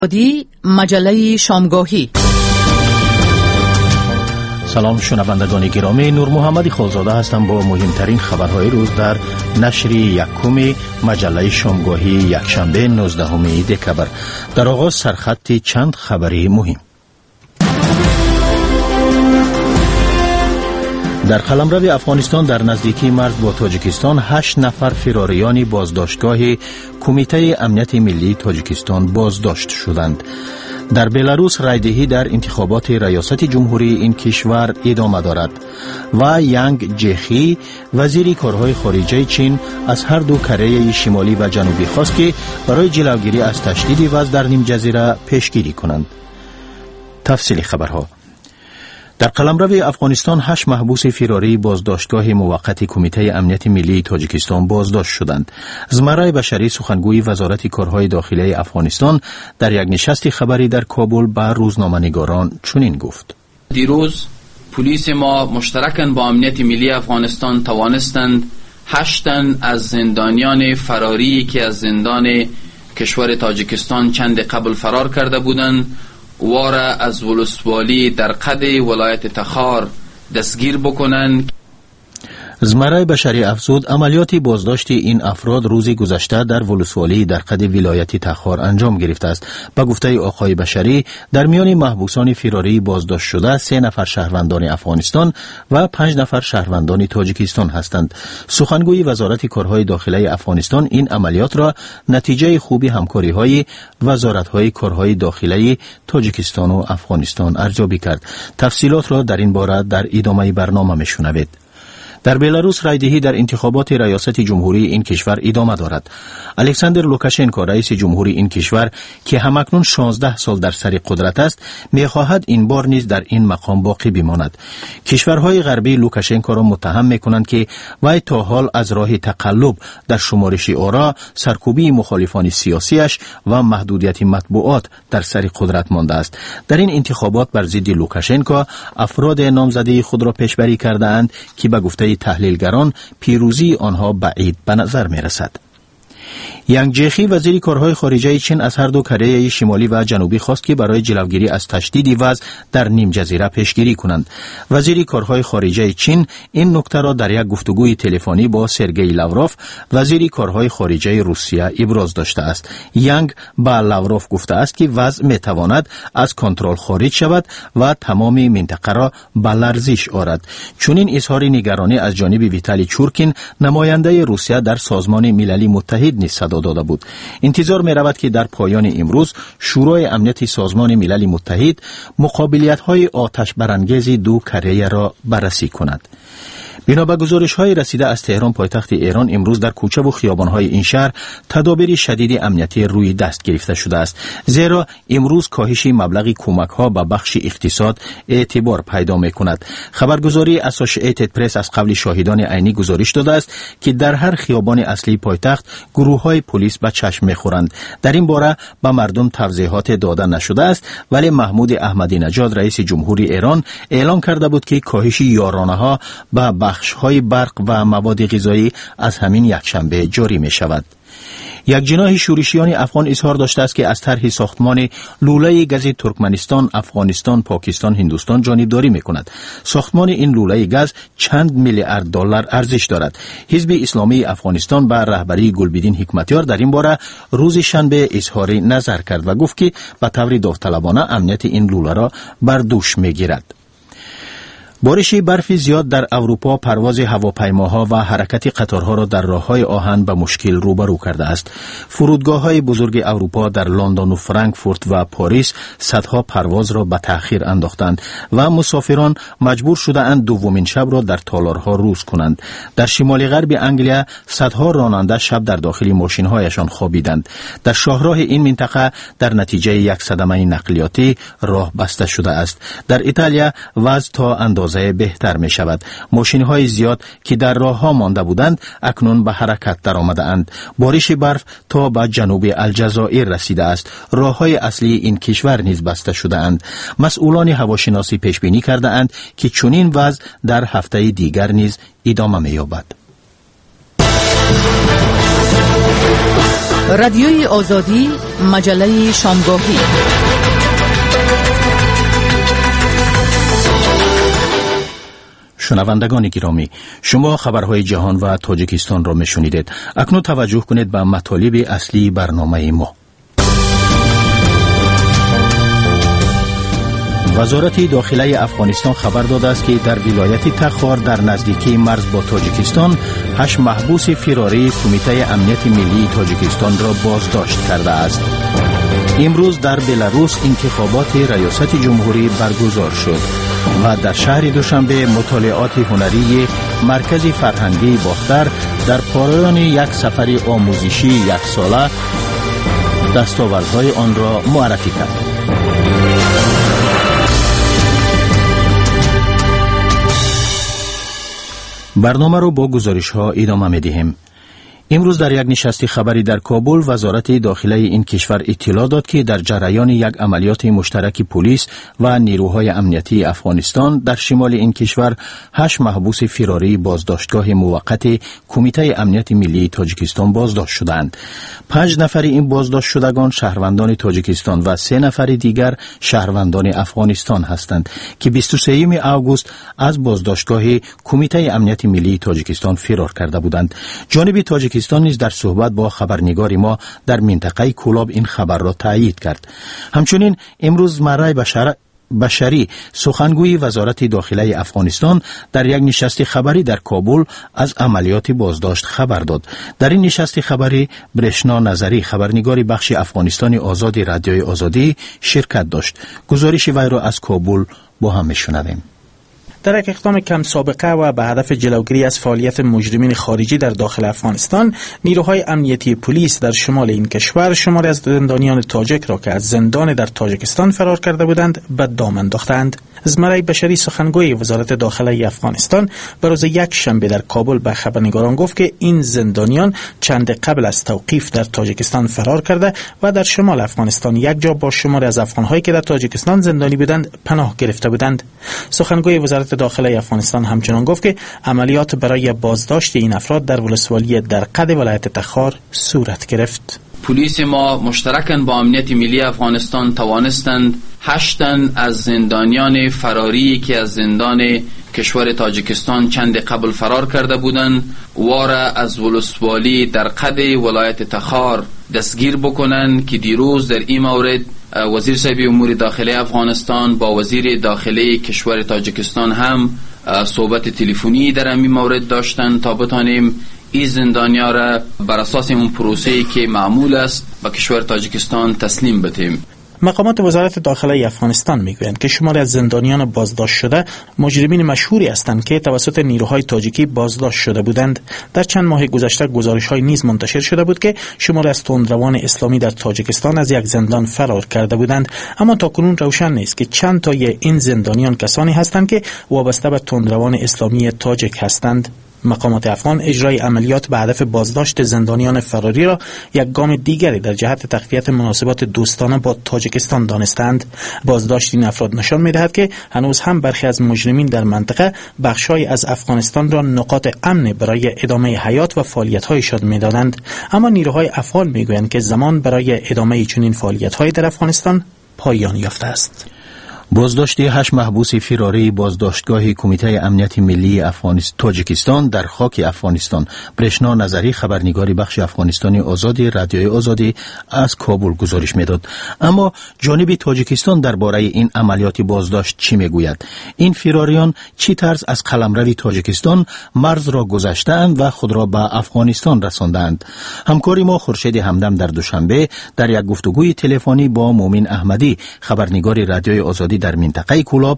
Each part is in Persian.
مجله شامگاهی. سلام شنوندگان گرامی، نور محمد خالزاده هستم با مهمترین خبرهای روز در نشر یکم مجله شامگاهی یکشنبه 19 دکبر. در آغاز سرخط چند خبری مهم. در قلمرو افغانستان در نزدیکی مرز با تاجیکستان 8 نفر فراریان بازداشتگاه کمیته امنیت ملی تاجیکستان بازداشت شدند. در بلاروس رایدهی در انتخابات ریاست جمهوری این کشور ادامه دارد و ینگ جخی وزیر کارهای خارجه چین از هر دو کره شمالی و جنوبی خواست که برای جلوگیری از تشدید وضع در نیم جزیره پیشگیری کنند. تفصیل خبرها. در قلمرو افغانستان 8 محبوس فراری بازداشتگاه موقت کمیته امنیت ملی تاجیکستان بازداشت شدند. زمره بشری سخنگوی وزارت کارهای داخلی افغانستان در یک نشست خبری در کابل به روزنامه‌نگاران چنین گفت: دیروز پلیس ما مشترکاً با امنیت ملی افغانستان توانستند 8 تن از زندانیان فراری که از زندان کشور تاجیکستان چند قبل فرار کرده بودند وارا از ولسوالی در قد ولایت تخار دستگیر بکنند. زمره بشری افزود عملیات بازداشت این افراد روز گذشته در ولسوالی در قد ولایت تخار انجام گرفته است. به گفته آقای بشری در میان محبوسان فراری بازداشت شده 3 نفر شهروندان افغانستان و 5 نفر شهروندان تاجیکستان هستند. سخنگوی وزارت کارهای داخلی افغانستان این عملیات را نتیجه خوبی همکاری‌های وزارت‌های کارهای داخلی تاجیکستان و افغانستان ارزیابی کرد. تفصیلات را در این باره در ادامه برنامه میشنوید. در بلاروس رایدهی در انتخابات ریاست جمهوری این کشور ادامه دارد. الکساندر لوکاشنکو رئیس جمهوری این کشور که همکنون 16 سال در سر قدرت است می‌خواهد این بار نیز در این مقام باقی بماند. کشورهای غربی لوکاشنکو را متهم می‌کنند که وی تا حال از راه تقلب در شمارش آرا، سرکوبی مخالفان سیاسیش و محدودیت مطبوعات در سر قدرت مانده است. در این انتخابات بر ضد لوکاشنکو افراد نامزده خود را پیشبری کرده‌اند که به گفته تحلیلگران پیروزی آنها بعید به نظر می رسد. ینگ جخی وزیر کارهای خارجه چین از هر دو کره شمالی و جنوبی خواست که برای جلوگیری از تشدید وضع در نیم جزیره پیشگیری کنند. وزیر کارهای خارجه چین این نکته را در یک گفتگوی تلفنی با سرگئی لاوروف وزیر کارهای خارجه روسیه ابراز داشته است. ینگ با لاوروف گفته است که وضع می تواند از کنترل خارج شود و تمام منطقه را به لرزش آورد. چنین اظهار نگرانی از جانب ویتالی چورکین نماینده روسیه در سازمان ملل متحد نیز صدا داده بود. انتظار می رود که در پایان امروز شورای امنیت سازمان ملل متحد مقابلیت‌های آتش برانگیز دو کره را بررسی کند. بنا به گزارش‌های رسیده از تهران پایتخت ایران امروز در کوچه و خیابان‌های این شهر تدابیر شدید امنیتی روی دست گرفته شده است، زیرا امروز کاهش مبلغ کمک‌ها به بخش اقتصاد اعتبار پیدا می‌کند. خبرگزاری اسوسییتد پرس از قبل شاهدان عینی گزارش داده است که در هر خیابان اصلی پایتخت گروه‌های پلیس به چشم می‌خورند. در این باره به مردم توضیحات داده نشده است، ولی محمود احمدی نژاد رئیس جمهوری ایران اعلام کرده بود که کاهش یارانه‌ها به بخش‌های برق و مواد غذایی از همین یکشنبه جاری می شود. یک جناح شورشیان افغان اظهار داشته است که از طرح ساختمان لوله گاز ترکمنستان، افغانستان، پاکستان، هندوستان جانبداری می‌کند. ساختمان این لوله گاز چند میلیارد دلار ارزش دارد. حزب اسلامی افغانستان به رهبری گلبدین حکمتیار در این باره روز شنبه اظهار نظر کرد و گفت که به طور داوطلبانه امنیت این لوله را بر دوش می‌گیرد. بارش برف زیاد در اروپا پرواز هواپیماها و حرکت قطارها را در راههای آهن به مشکل روبرو کرده است. فرودگاه‌های بزرگ اروپا در لندن و فرانکفورت و پاریس صدها پرواز را به تأخیر انداختند و مسافران مجبور شدند دومین شب را در تالارها روز کنند. در شمال غرب انگلیا صدها راننده شب در داخل ماشین‌هایشان خوابیدند. در شاهراه این منطقه در نتیجه یک صدمه نقلیاتی راه بسته شده است. در ایتالیا وضع تا اندازه بهتر می شود. ماشین‌های زیاد که در راه‌ها مانده بودند اکنون به حرکت در آمده‌اند. بارش برف تا به جنوب الجزایر رسیده است. راه‌های اصلی این کشور نیز بسته شده‌اند. مسئولان هواشناسی پیش بینی کرده‌اند که چنین وضع در هفته دیگر نیز ادامه می‌یابد. رادیوی آزادی مجله شامگاهی. شنوندگان گرامی، شما خبرهای جهان و تاجیکستان را میشنیدید. اکنون توجه کنید به مطالب اصلی برنامه ما. وزارت داخله افغانستان خبر داده است که در ولایت تخار در نزدیکی مرز با تاجیکستان 8 محبوس فراری کمیته امنیت ملی تاجیکستان را بازداشت کرده است. امروز در بلاروس انتخابات ریاست جمهوری برگزار شد و در شهر دوشنبه مطالعات هنری مرکز فرهنگی باختر در پایان یک سفر آموزشی 1 ساله دستاوردهای آن را معرفی کرد. برنامه رو با گزارش ها ادامه می‌دهیم. امروز در یک نشست خبری در کابل وزارت داخله این کشور اطلاع داد که در جریان یک عملیات مشترک پلیس و نیروهای امنیتی افغانستان در شمال این کشور 8 محبوس فراری بازداشتگاه موقت کمیته امنیت ملی تاجیکستان بازداشت شدند. 5 نفر این بازداشت شدگان شهروندان تاجیکستان و 3 نفر دیگر شهروندان افغانستان هستند که 23 آگوست از بازداشتگاه کمیته امنیت ملی تاجیکستان فرار کرده بودند. جانب تاجیکستان نیز در صحبت با خبرنگار ما در منطقه کولاب این خبر را تایید کرد. همچنین امروز مرای بشری سخنگوی وزارت داخله افغانستان در یک نشست خبری در کابل از عملیات بازداشت خبر داد. در این نشست خبری برشنا نظری خبرنگار بخش افغانستان آزاد رادیوی آزادی شرکت داشت. گزارش وی را از کابل با هم میشنویم. در یک اقدام کم سابقه و به هدف جلوگیری از فعالیت مجرمین خارجی در داخل افغانستان، نیروهای امنیتی پلیس در شمال این کشور شماری از زندانیان تاجیک را که از زندان در تاجیکستان فرار کرده بودند به دام انداختند. زمرای بشری سخنگوی وزارت داخله افغانستان به روز یک شنبه در کابل به خبرنگاران گفت که این زندانیان چند قبل از توقیف در تاجیکستان فرار کرده و در شمال افغانستان یک جا با شماری از افغان‌هایی که در تاجیکستان زندانی بودند پناه گرفته بودند. سخنگوی وزارت داخله افغانستان همچنان گفت که عملیات برای بازداشت این افراد در ولسوالی درقد ولایت تخار صورت گرفت. پلیس ما مشترکاً با امنیت ملی افغانستان توانستند 8 تن از زندانیان فراری که از زندان کشور تاجیکستان چند قبل فرار کرده بودند وارا از ولسوالی درقد ولایت تخار دستگیر بکنند که دیروز در این مورد وزیر صاحب امور داخلی افغانستان با وزیر داخلی کشور تاجیکستان هم صحبت تلفنی در این مورد داشتن تا بتانیم این زندانیا را بر اساس اون پروسه‌ای که معمول است به کشور تاجیکستان تسلیم بدهیم. مقامات وزارت داخله افغانستان میگویند که شماری از زندانیان بازداشت شده مجرمین مشهوری هستند که توسط نیروهای تاجیکی بازداشت شده بودند. در چند ماه گذشته گزارش‌های نیز منتشر شده بود که شماری از تندروان اسلامی در تاجیکستان از یک زندان فرار کرده بودند، اما تاکنون روشن نیست که چند تای این زندانیان کسانی هستند که وابسته به تندروان اسلامی تاجیک هستند. مقامات افغان اجرای عملیات به هدف بازداشت زندانیان فراری را یک گام دیگری در جهت تقویت مناسبات دوستانه با تاجیکستان دانستند. بازداشت این افراد نشان می‌دهد که هنوز هم برخی از مجرمین در منطقه بخشای از افغانستان را نقاط امن برای ادامه حیات و فعالیت‌هایشان می‌دانند، اما نیروهای افغان می‌گویند که زمان برای ادامه چنین فعالیت‌های در افغانستان پایان یافته است. بازداشت 8 محبوس فراری بازداشتگاه کمیته امنیت ملی تاجیکستان در خاک افغانستان. برشنا نظری خبرنگار بخش افغانستانی آزاد رادیوی آزادی از کابل گزارش میداد. اما جانب تاجیکستان درباره این عملیات بازداشت چی میگوید؟ این فراریان چی طرز از قلمرو تاجیکستان مرز را گذشتند و خود را به افغانستان رساندند؟ همکاری ما خورشید همدم در دوشنبه در یک گفتگوی تلفنی با مومن احمدی خبرنگار رادیوی آزادی در منطقه کولاب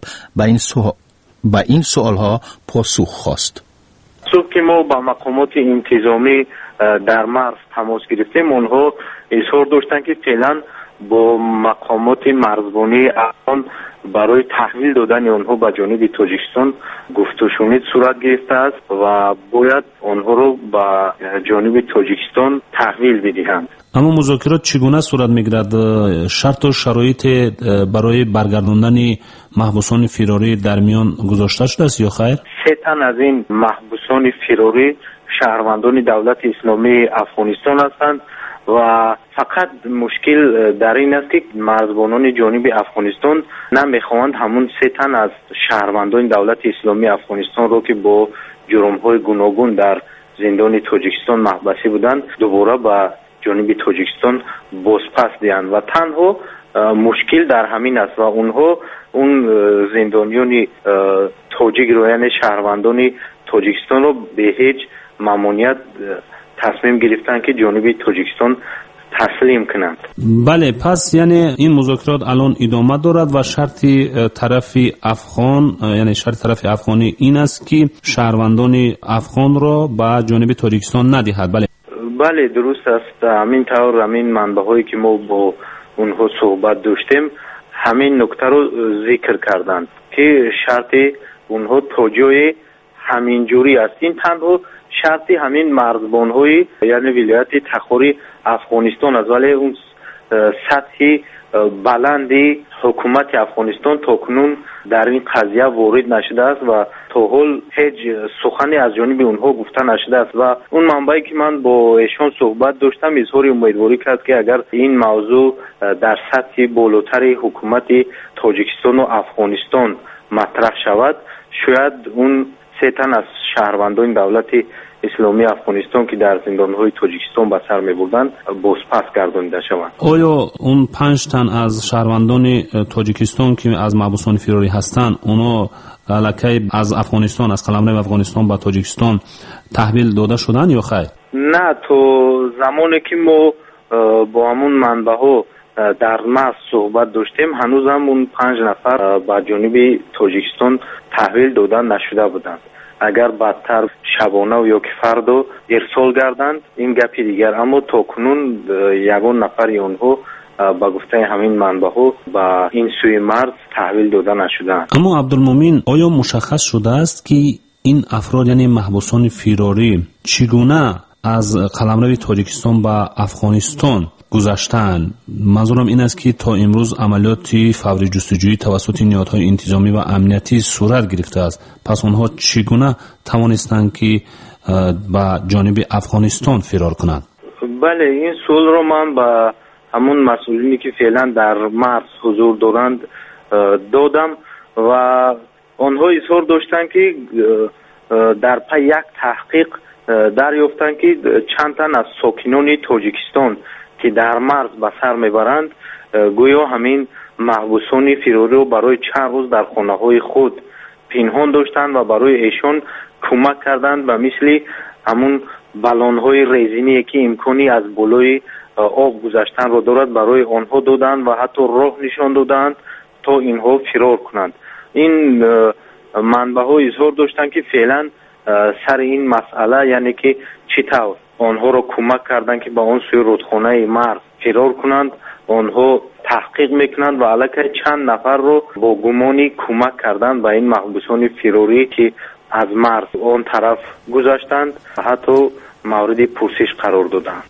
به این سوالها پاسخ خواست. صبح که ما با مقامات انتظامی در مرز تماس گرفتیم، اونها اظهار داشتن که فعلا با مقامات مرزبانی افغان برای تحویل دادن آنها به جانب تاجیکستان گفت و شنید صورت گرفته است و باید آنها رو به جانب تاجیکستان تحویل بدهند. اما مذاکرات چگونه صورت میگیرد؟ شرط و شرایط برای برگرداندن محبوسان فراری در میان گذاشته شده است یا خیر؟ 3 تن از این محبوسان فراری شهروندان دولت اسلامی افغانستان هستند و فقط مشکل در این است که مرزبانان جانب افغانستان نمیخواهند همون 3 تن از شهروندان دولت اسلامی افغانستان رو که با جرم‌های گوناگون در زندان تاجیکستان محبوس بودند دوباره به جانب تاجیکستان بازپس دهند و تنها مشکل در همین است و اونها اون زندانیان تاجیک رو یعنی شهروندان تاجیکستان رو به هیچ ممنوعیت تصمیم گرفتن که جانب تاجیکستان تسلیم کنند. بله، پس یعنی این مذاکرات الان ادامه دارد و شرط طرف افغان یعنی شرط طرف افغانی این است که شهروندان افغان را به جانب تاجیکستان ندهد. بله درست است. همین طور همین منبع‌هایی که ما با اونها صحبت داشتیم همین نکته رو ذکر کردند که شرط اونها تا جای همین جوری است. این تنها شرط همین مرزبان‌های یعنی ولایت تخاری افغانستان است، ولی اون سطح بلندی حکومت افغانستان تا کنون در این قضیه وارد نشده است و تا حال هیچ سخنی از جانب اونها گفته نشده است و اون منبعی که من با ایشان صحبت داشتم اظهار امیدواری کرد که اگر این موضوع در سطح بالاتر حکومت تاجیکستان و افغانستان مطرح شود شاید اون 3 تن از شهروندان دولت اسلامی افغانستان که در زندان‌های تاجیکستان به سر می‌بردند بازپس گردانیده شوند. آیا اون 5 تن از شهروندان تاجیکستان که از محبوسان فراری هستند اونا الکی از افغانستان از قلمرو افغانستان به تاجیکستان تحویل داده شدن یا خیر؟ نه، تو زمانی که ما با همون منبع‌ها در مرز صحبت داشتیم هنوز هم اون 5 نفر به جانب تاجیکستان تحویل دادن نشده بودند. اگر بدتر شبانه و یا که فردا ارسال گردند این گپی دیگر، اما تا کنون یگان نفری اونها با گفته همین منبع‌ها با این سوی مرز تحویل داده نشدند. اما عبدالمومن آیا مشخص شده است که این افراد یعنی محبوسان فراری چگونه از قلمرو تاجیکستان به افغانستان گذشتن؟ منظورم این است که تا امروز عملیاتی فوری جستجویی توسط نهادهای انتظامی و امنیتی صورت گرفته است. پس آنها چگونه توانستند که به جانب افغانستان فرار کنند؟ بله، این سوال رو من به همون مسئولینی که فعلا در مرز حضور دارند دادم و آنها اظهار داشتند که در پی یک تحقیق دریافتند که چند تن از ساکنان تاجیکستان که در مرز به سر میبرند گویا همین محبوسان فراری رو برای چند روز در خانه‌های خود پنهان داشتند و برای ایشان کمک کردند و مثل همون بالون‌های رزینی که امکانی از بالای آب گذشتن رو دارد برای آنها دادند و حتی راه نشان دادند تا اینها فرار کنند. این منبع‌ها اظهار داشتند که فعلا سر این مسئله یعنی که چطور آنها را کمک کردند که به اون سوی رودخانه مرز فرار کنند آنها تحقیق میکنند و علاوه چند نفر رو با گمانی کمک کردند به این محبوسان فراری که از مرز اون طرف گذشتند حتی مورد پرسش قرار دادند.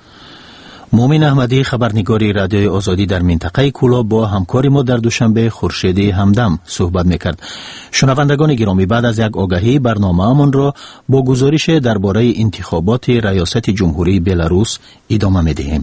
مومن احمدی خبرنگاری رادیوی آزادی در منطقه کولا با همکار ما در دوشنبه خورشید همدم صحبت میکرد. شنوندگان گرامی، بعد از یک آگهی برنامه‌مان را با گزارش درباره انتخابات ریاست جمهوری بلاروس ادامه میدهیم.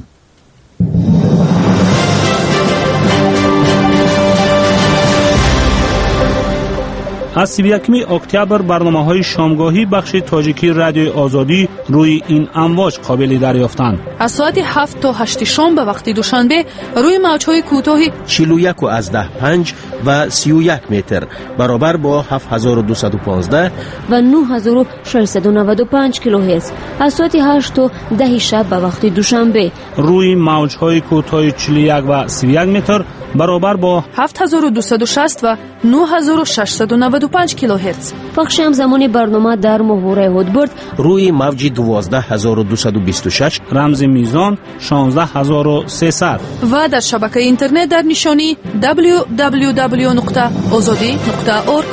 از 31 اکتبر برنامه‌های شامگاهی بخش تاجیکی رادیوی آزادی روی این امواج قابل دریافتند. از ساعت 7 تا 8 شام به وقت دوشنبه روی موج‌های کوتاه 41.5 و 31 متر برابر با 7215 و 9695 کیلوهرتز از ساعت 8 تا 10 شب به وقت دوشنبه روی موج‌های کوتاه 41 و 31 متر برابر با 7260 و 9695 کیلوهرتز. بخش همزمان برنامه در محور هودبرد روی موج 12226 رمز میزان 16300 و در شبکه اینترنت در نشانی www.azadi.org.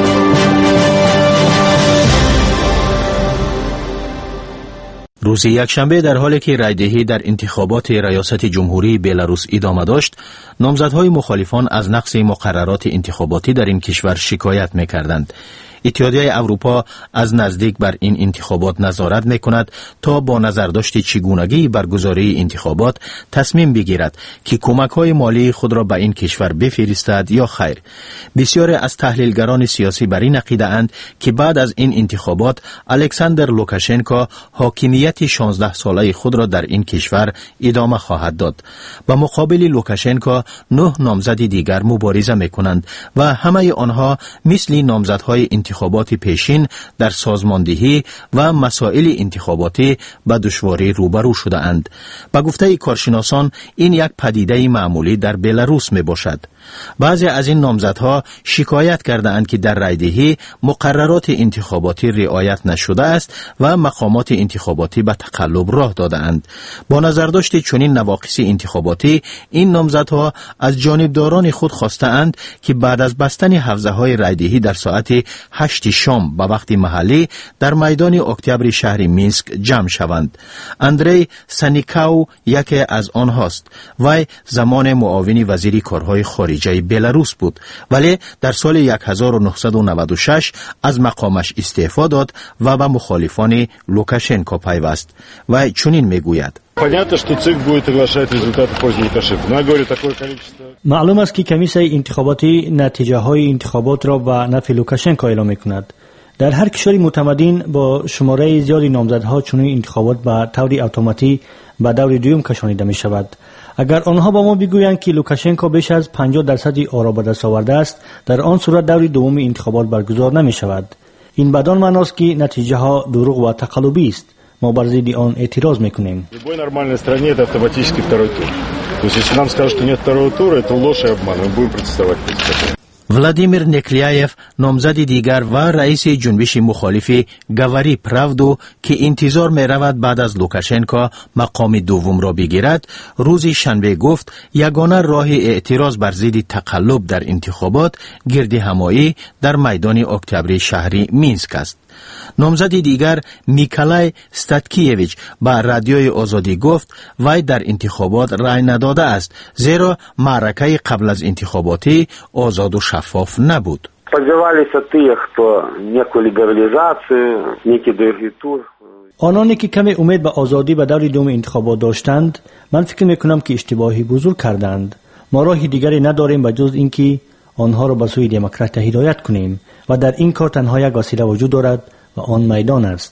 روز یکشنبه در حالی که رایدهی در انتخابات ریاست جمهوری بلاروس ادامه داشت، نامزدهای مخالفان از نقض مقررات انتخاباتی در این کشور شکایت می‌کردند. اتحادیه اروپا از نزدیک بر این انتخابات نظارت میکند تا با نظرداشت چگونگی برگزاری انتخابات تصمیم بگیرد که کمک‌های مالی خود را به این کشور بفرستد یا خیر. بسیاری از تحلیلگران سیاسی بر این عقیده اند که بعد از این انتخابات الکساندر لوکاشنکو حاکمیت 16 ساله خود را در این کشور ادامه خواهد داد. به مقابل لوکاشنکو 9 نامزد دیگر مبارزه میکنند و همه آنها مثل نامزدهای انتخابات پیشین در سازماندهی و مسائل انتخاباتی به دشواری روبرو شده اند. به گفته کارشناسان این یک پدیده معمولی در بلاروس می باشد. بعضی از این نامزدها شکایت کرده اند که در رایدهی مقررات انتخاباتی رعایت نشده است و مقامات انتخاباتی به تقلب راه داده اند. با نظرداشت چنین نواقص انتخاباتی این نامزدها از جانبداران خود خواسته اند که بعد از بستن حوزه‌های رایدهی در ساعت 8 شام به وقت محلی در میدان اکتبر شهر مینسک جمع شوند. اندری سانیکاو یکی از آنهاست. وی زمان معاون وزیر کارهای خارجی بلاروس بود، ولی در سال 1996 از مقامش استعفا داد و به مخالفان لوکاشنکو پیوست. و چنین میگوید: معلوم است که کمیسیون انتخاباتی نتیجه های انتخابات را به نفع لوکاشنکو اعلام می‌کند. در هر کشوری متمدن با شماره زیادی نامزدها چنین انتخابات به طور اتوماتیک به دور دوم کشانیده می شود. اگر آنها با ما بگویند که لوکاشنکو بیش از 50% آرا به دست آورده است، در آن صورت دور دوم انتخابات برگزار نمی شود. این بدان معناست که نتیجه ها دروغ و تقلبی است. ما بر ضد آن اعتراض میکنیم. любой нормальной стране это автоматически второй тур. То есть если нам скажут, что нет второго тура, это ложь и обман. Мы будем протестовать против этого. ولادیمیر نیکلیایف نامزد دیگر و رئیس جنبش مخالف گاوری پراودو که انتظار می رود بعد از لوکاشنکو مقام دوم را بگیرد، روز شنبه گفت یگانه راه اعتراض بر ضد تقلب در انتخابات گرد همایی در میدان اکتبر شهری مینسک است. نامزد دیگر میکالای ستاتکیویچ با رادیوی آزادی گفت وی در انتخابات رای نداده است، زیرا معرکه قبل از انتخاباتی آزاد و شفاف نبود. آنانی که کمی امید به آزادی به دور دوم انتخابات داشتند، من فکر میکنم که اشتباهی بزرگ کردند. ما راه دیگری نداریم به جز اینکه آنها را به سوی دموکراسی هدایت کنیم و در این کار تنها یک وسیله وجود دارد و آن میدان است.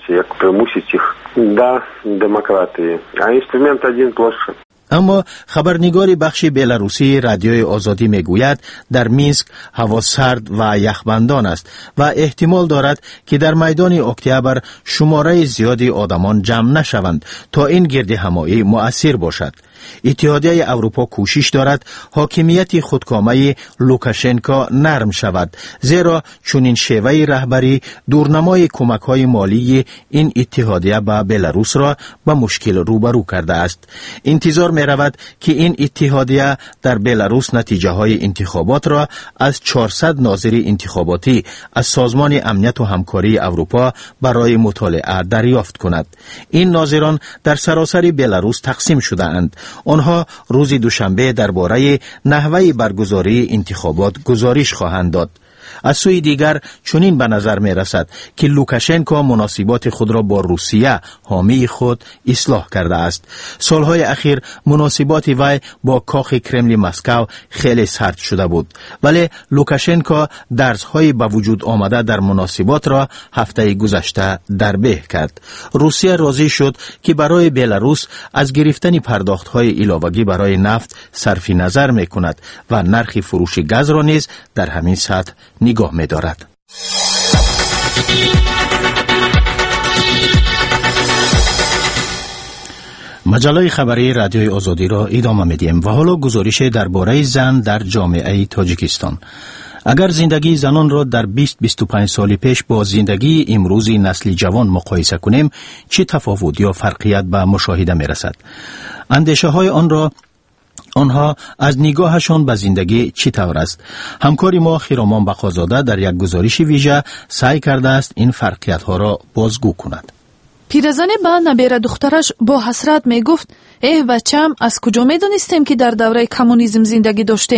اما خبرنگار بخش بلاروسی رادیوی آزادی میگوید در مینسک هوا سرد و یخبندان است و احتمال دارد که در میدان اکتبر شماره زیادی آدمان جمع نشوند تا این گرد همایی مؤثر باشد. اتحادیه اروپا کوشش دارد حاکمیت خودکامه لوکاشنکو نرم شود، زیرا چنین شیوه رهبری دورنمای کمک‌های مالی این اتحادیه به بلاروس را به مشکل روبرو کرده است. انتظار می رود که این اتحادیه در بلاروس نتیجه های انتخابات را از 400 ناظر انتخاباتی از سازمان امنیت و همکاری اروپا برای مطالعه دریافت کند. این ناظران در سراسر بلاروس تقسیم شده اند. آنها روز دوشنبه درباره نحوه برگزاری انتخابات گزارش خواهند داد. از سوی دیگر چنین به نظر می رسد که لوکاشنکو مناسبات خود را با روسیه حامی خود اصلاح کرده است. سالهای اخیر مناسبات وی با کاخ کرملین مسکو خیلی سرد شده بود، ولی لوکاشنکو درس‌های به وجود آمده در مناسبات را هفته گذشته دربه کرد. روسیه راضی شد که برای بلاروس از گرفتن پرداخت‌های علاوه‌ای برای نفت صرف نظر می کند و نرخ فروش گاز را نیز در همین سطح نگاه می دارد. مجله خبری رادیوی آزادی را ادامه میدیم و حالا گزارش درباره زن در جامعه تاجیکستان. اگر زندگی زنان را در 20-25 سال پیش با زندگی امروزی نسل جوان مقایسه کنیم، چه تفاوت یا فرقیت به مشاهده می رسد؟ اندیشه های آنها از نگاهشان به زندگی چی طور است؟ همکاری ما خیرامان بقازاده در یک گزارش ویژه سعی کرده است این فرقیت ها را بازگو کند. پیرزن با نبیره دخترش با حسرت می گفت ای بچم، از کجا می دانستیم که در دوره کمونیسم زندگی داشتیم؟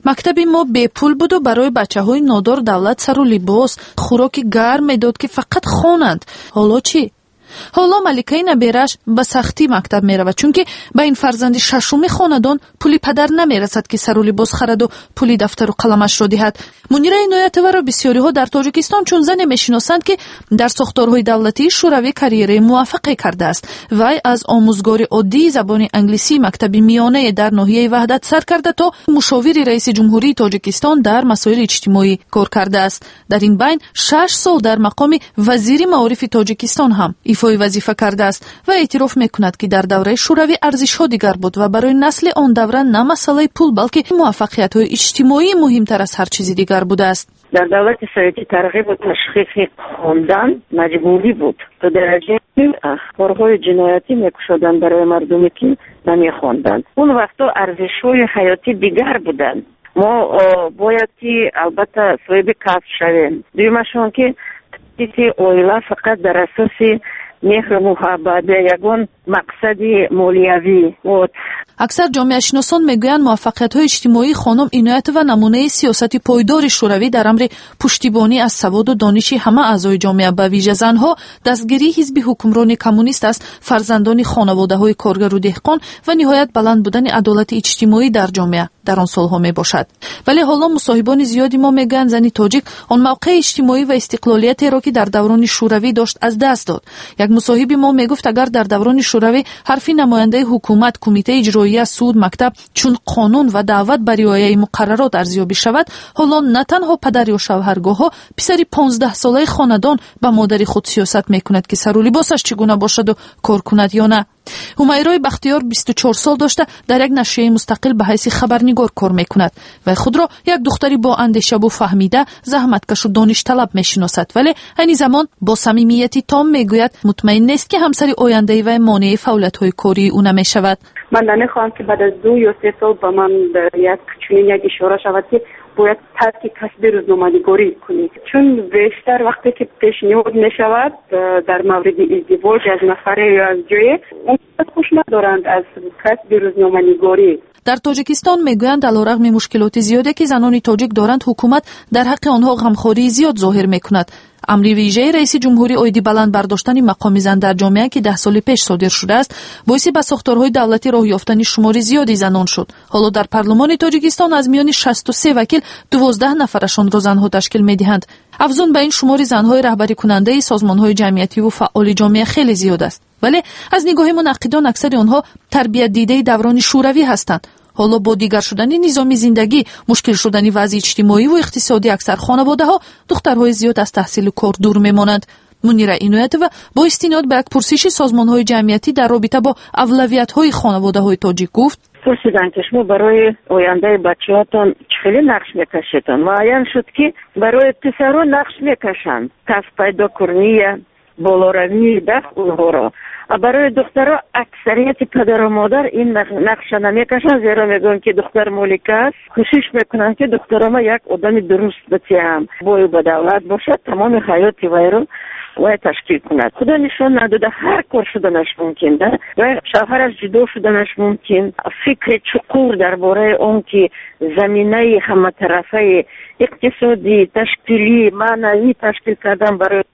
мактаби мо бепул буду барои бачаҳои нодор давлат сару либос хӯроки гарм медод ки фақат хонанд. ҳоло чӣ? ҳоло маликаи набераш ба сахтӣ мактаб меравад, чунки ба ин фарзанди шашуми хонадон пули падар намерасад ки сару либос хараду пули дафтару қаламашро диҳад. мунира иноятоваро бисёриҳо дар тоҷикистон чун зане мешиносанд ки дар сохторҳои давлатии шӯравӣ карьераи муваффақе кардааст. вай аз омӯзгори оддии забони англисии мактаби миёнае дар ноҳияи ваҳдат сар карда то мушовири раиси ҷумҳурии тоҷикистон дар масоили иҷтимоӣ кор кардааст. дар ин байн 6 сол дар мақоми вазири маорифи тоҷикистон ҳам ифои вазифа кардааст ва эътироф мекунад ки дар давраи шӯравӣ арзишҳо дигар буд ва барои насли он давра на масъалаи пул балки муваффақиятҳои иҷтимоӣ муҳимтар аз ҳар чизи дигар будааст. дар давлати советӣ тарғибу ташхиси хондан маҷбурӣ буд. то дараҷае ки корҳои ҷиноятӣ мекушоданд барои мардуме ки намехонданд. он вақто арзишҳои ҳаётӣ дигар буданд. мо бояд ки албатта соҳиби касб шавем. дуюмашон ки таъсиси оила фақат дар асоси меҳру муҳаббат ягон мақсади молиявӣ буд. аксар ҷомеашиносон мегӯянд муваффақиятҳои иҷтимоии хонум иноятова намунаи сиёсати пойдори шӯравӣ дар амри пуштибонӣ аз саводу дониши ҳама аъзои ҷомеа ба вижа занҳо, дастгирии ҳизби ҳукмрони коммунист аз фарзандони хонаводаҳои коргару деҳқон ва ниҳоят баланд будани адолати иҷтимоӣ дар ҷомеа дар он солҳо мебошад. вале ҳоло мусоҳибони зиёди мо мегӯянд зани тоҷик он мавқеи иҷтимоӣ ва истиқлолиятеро ки дар даврони шӯравӣ дошт аз даст дод. як мусоҳиби мо мегуфт агар дар даврони шӯравӣ ҳарфи намояндаи ҳукумат, кумитаи иҷроия, суд, мактаб чун қонун ва даъват ба риояи муқаррарот арзёбӣ шавад, ҳоло на танҳо падар ё шавҳаргоҳҳо писари 15-солаи хонадон ба модари худ сиёсат мекунад ки сару либосаш чӣ гуна бошаду кор кунад ё на. ҳумайрои бахтиёр 24 сол дошта дар як нашрияи мустақил ба ҳайси хабарнигор кор мекунад. вай худро як духтари бо андешаву фаҳмида, заҳматкашу доништалаб мешиносад, вале айни замон бо самимияти том мегӯяд мутмаин нест ки ҳамсари ояндаи вай монеи фаъолиятҳои кории ӯ намешавад. ман намехоҳам ки баъд аз 2 ё 3 сол ба ман чунин як ишора шавад ки бояд тарки касби рӯзноманигорӣ кунӣ, чун бештар вақте ки пешниҳод мешавад дар мавриди издивоҷ аз нафаре ё аз ҷое хуш надоранд аз касби рӯзноманигорӣ. дар тоҷикистон мегӯянд алорағми мушкилоти зиёде ки занони тоҷик доранд, ҳукумат дар ҳаққи онҳо ғамхории зиёд зоҳир мекунад. амри вижаи раиси ҷумҳурӣ оиди баланд бардоштани мақоми зан дар ҷомеа ки 10 соли пеш содир шудааст, боиси ба сохторҳои давлатӣ роҳ ёфтани шумори зиёди занон шуд. ҳоло дар парлумони тоҷикистон аз миёни 63 вакил 12 нафарашонро занҳо ташкил медиҳанд. афзун ба ин шумори занҳои раҳбарикунандаи созмонҳои ҷамъиятиву фаъоли ҷомеа хеле зиёд аст. вале аз нигоҳи мунаққидон аксари онҳо тарбиятдидаи даврони шӯравӣ ҳастанд. ҳоло бо дигар шудани низоми зиндагӣ, мушкил шудани вазъи иҷтимоиву иқтисодӣ аксар хонаводаҳо духтарҳои зиёд аз таҳсилу кор дур мемонанд. мунира иноятова бо истинод ба як пурсиши созмонҳои ҷамъиятӣ дар робита бо авлавиятҳои хонаводаҳои тоҷик гуфт: пурсиданд ки шумо барои ояндаи бачаҳотон чӣ хеле нақш мекашедон? муайян шуд ки барои писаро нақш мекашанд, касбпайдокуния, болоравии дафт онҳоро. барои духтаро аксарияти падару модар ин нақша намекашанд, зеро мегӯянд ки духтар молика аст. кӯшиш мекунанд ки духтарома як одами дуруст битиҳам, бою ба давлат бошад, тамоми ҳаёти вайро вай ташкил кунад. худо нишон надода ҳар кор шуданаш мумкин, да вай шавҳараш ҷудо шуданаш мумкин. фикри чуқур дар бораи он ки заминаи ҳаматарафаи иқтисодӣ, ташкилӣ, маънавӣ ташкил кардан барои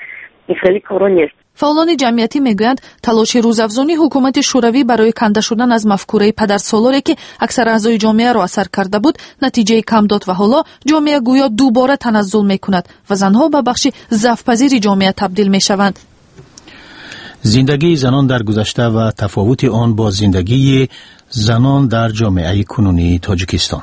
хеле коро нест. фаъолони ҷамъиятӣ мегӯянд талоши рӯзафзуни ҳукумати шӯравӣ барои канда шудан аз мафкураи падарсолоре ки аксар аъзои ҷомеаро асар карда буд натиҷаи кам дод ва ҳоло ҷомеа гӯё дубора таназзул мекунад ва занҳо ба бахши завпазири ҷомеа табдил мешаванд. зиндагии занон дар гузашта ва тафовути он бо зиндагии занон дар ҷомеаи кунунии тоҷикистон.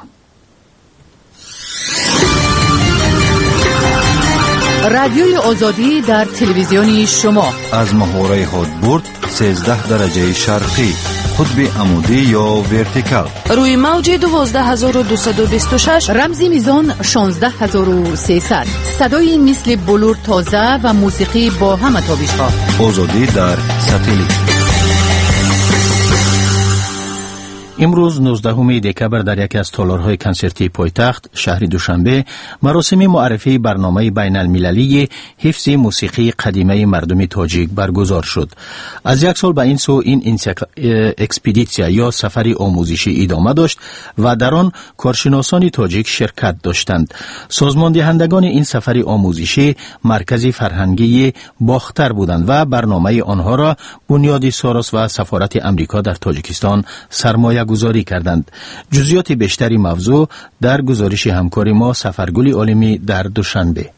رادیوی آزادی در تلویزیونی شما از محوره هادبورد 13 درجه شرقی، قطب عمودی یا ورتیکال، روی موج 12226، رمز میزان 16300، صدای مثل بلور تازه و موسیقی با همه تابش‌ها. آزادی در ساتلیت. امروز 19 دکبر در یکی از تالارهای کنسرتی پایتخت شهر دوشنبه مراسم معرفی برنامه بین المللی حفظ موسیقی قدیمه مردم تاجیک برگزار شد. از یک سال به این سو این اکسپدیسیا یا سفری آموزشی ادامه داشت و در آن کارشناسان تاجیک شرکت داشتند. سازمان دهندگان این سفری آموزشی مرکز فرهنگی باختر بودند و برنامه آنها را بنیاد ساروس و سفارت امریکا در تاجیکستان سرمایه گذاری کردند. جزئیات بیشتری موضوع در گزارش همکار ما سفرگل عالمی در دوشنبه.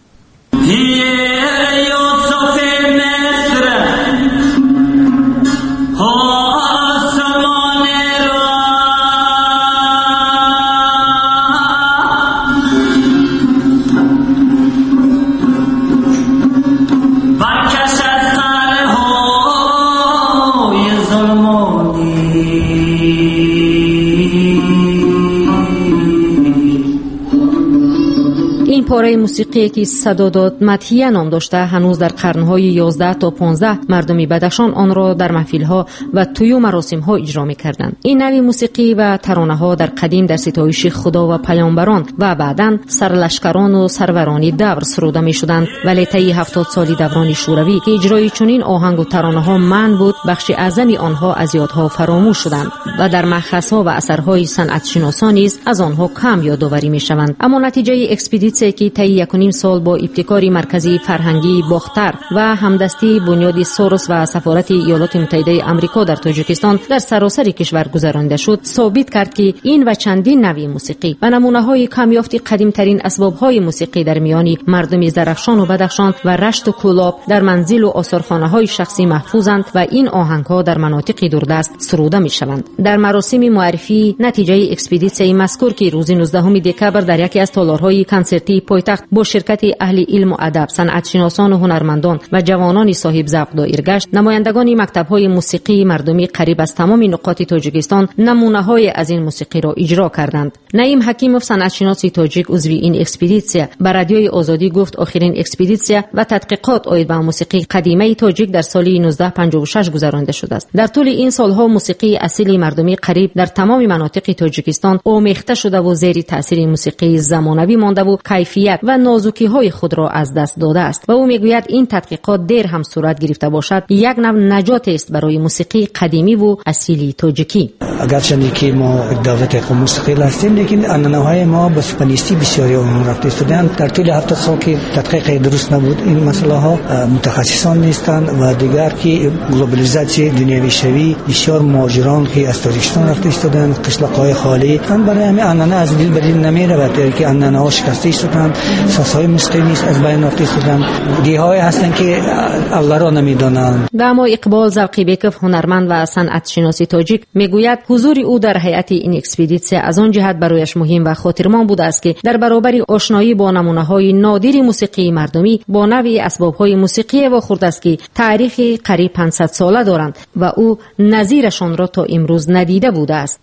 پاره موسیقی که صدا داد مدحیه نام داشته هنوز در قرنهای 11 تا 15 مردمی بدخشان آن را در محفل‌ها و توی مراسم‌ها اجرا می‌کردند. این نوع موسیقی و ترانه‌ها در قدیم در ستایش خدا و پیامبران و بعداً سرلشکران و سروران دور سروده می‌شدند، ولی طی 70 سالی دوران شوروی که اجرای چنین آهنگ و ترانه‌ها منع بود، بخش اعظمی آنها از یادها فراموش شدند و در مأخذها و اثرهای صنعت‌شناسان نیز از آنها کم یادآوری می‌شوند. اما نتیجه اکسپدیسیون که طی 1.5 سال با ابتکار مرکزی فرهنگی باختر و همدستی بنیاد ساروس و سفارت ایالات متحده آمریکا در تاجیکستان در سراسر کشور گذرانده شد، ثابت کرد که این و چندین نوع موسیقی و نمونه‌های کمیافت قدیم‌ترین اسباب‌های موسیقی در میان مردم زرافشان و بدخشان و رشت و کولاب در منزل و آثارخانه‌های شخصی محفوظند و این آهنگ‌ها در مناطق دوردست سروده می‌شوند. در مراسم معرفی نتیجه اکسپدیسیون مذکور که روز 19 دکبر در یکی از تالارهای کنسرتی پایتخت با شرکت اهل علم و ادب، صنعت‌شناسان و هنرمندان و جوانان صاحب ذوق دایر گشت، نمایندگان مکتب‌های موسیقی مردمی قریب از تمام نقاط تاجیکستان نمونه‌های از این موسیقی را اجرا کردند. نعیم حکیموف صنعت‌شناس تاجیک عضو این اکسپدیسیون به رادیوی آزادی گفت آخرین اکسپدیسیون و تحقیقات عاید به موسیقی قدیمه تاجیک در سال 1956 گذرانده شده است. در طول این سالها موسیقی اصیل مردمی قریب در تمام مناطق تاجیکستان آمیخته شده و زیر تأثیر موسیقی زمانوی مانده و کیفیت و نازکی‌های خود را از دست داده است و او میگوید این تحقیقات دیر هم صورت گرفته باشد یک نوع نجات است برای موسیقی قدیمی و اصیل تاجیکی. اگرچه که ما دولت موسیقی هستیم، لیکن آنها ما به سپانیستی بسیاری اون رفته استودند. در طول 7 سال که تحقیق درست نبود این مسئله ها، متخصصان نیستند و دیگر که گلوبالیزاسیون دنیوی شوی بسیار مهاجران که از تاجیکستان رفته استودند، قشلاق‌های خالی برای همین آنها از دل بدین نمیرود که آنها شکسته شدند، سازهای موسیقی نیست از بین رفته شدند، گیاهای هستند که الله را نمیدانند. اما اقبال ذوقی بیکف هنرمند و صنعت شناسی تاجیک میگوید حضور او در هیئت این اکسپدیسیون از آن جهت برایش مهم و خاطرمان بوده است که در برابر آشنایی با نمونه‌های نادر موسیقی مردمی با نوع اسباب‌های موسیقی واخورد است که تاریخ قریب 500 ساله دارند و او نظیرشان را تا امروز ندیده بوده است.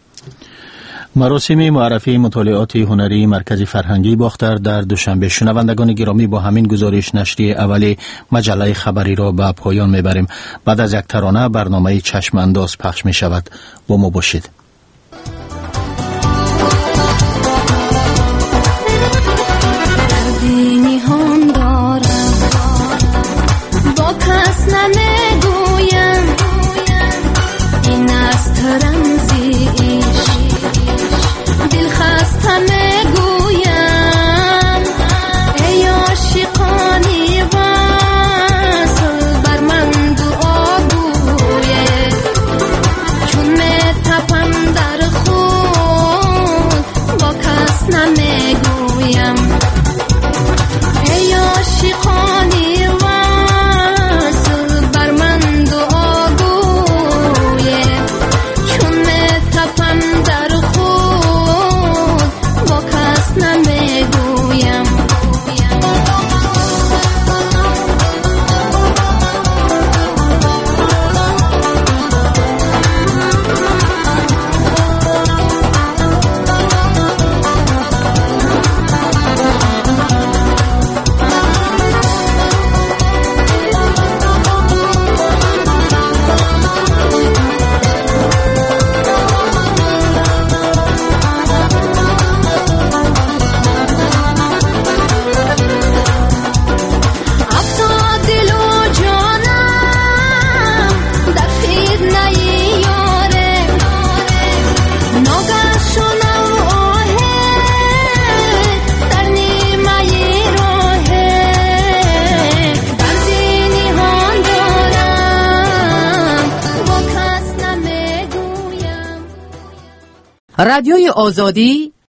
مراسم معرفی مطالعات هنری مرکز فرهنگی باختر در دوشنبه. شنوندگان گرامی، با همین گزارش نشریه اولی مجله خبری را به پایان میبریم. بعد از یک ترانه برنامه چشم انداز پخش می شود. با ما باشید. Chun me tapan رادیوی آزادی